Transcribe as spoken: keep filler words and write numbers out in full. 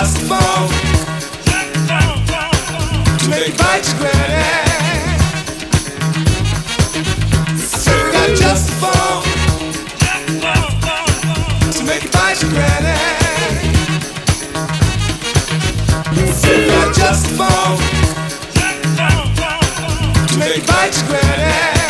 just a phone to make you bite your granny. So we got just a phone to make you bite your granny. So we got just a phone to make you bite your granny.